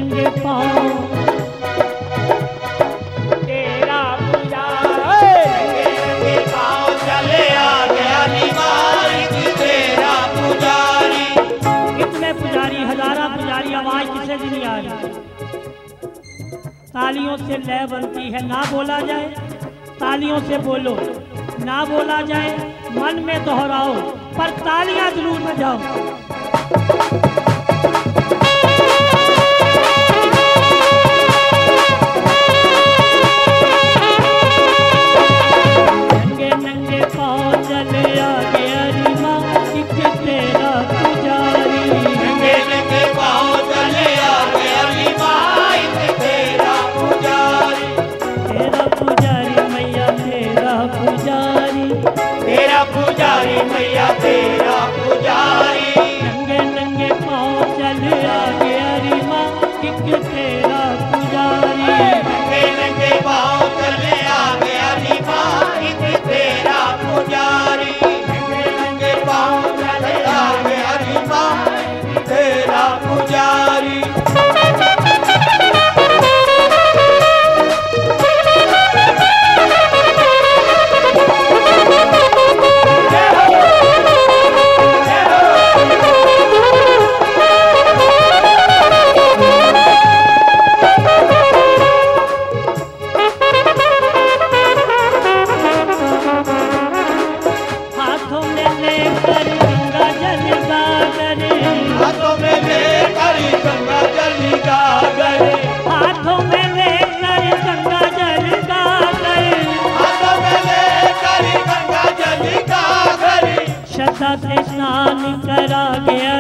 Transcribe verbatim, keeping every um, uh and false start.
नंगे पाँव तेरा पुजारी, नंगे पाँव चले आ गया निवाई तेरा पुजारी। कितने पुजारी, हजारा पुजारी, आवाज किसे भी नहीं आ रही। तालियों से लय बनती है, ना बोला जाए, तालियों से बोलो, ना बोला जाए, मन में दोहराओ, पर तालियां जरूर बजाओ। नंगे नंगे पाँव चले आ गया रीमा एक तेरा पुजारी। नंगे नंगे पाँव चले आ गया निवाई तेरा पुजारी। तेरा पुजारी मैया तेरा पुजारी, तेरा पुजारी मैया तेरा पुजारी। नंगे नंगे पाँव चले आ गया रीमा एक तेरा पुजारी। नंगे नंगे पाँव चले आ गया निवाई तेरा पुजारी। नंगे नंगे पाँव चले आ गया निवाई तेरा पुजारी। हाथों में लेकर गंगा जल गागर, हाथों में लेकर गंगा जल गागर। हाथों में लेकर गंगा जल गागर, हाथों में लेकर गंगा जल गागर। श्रद्धा से स्नान करा गया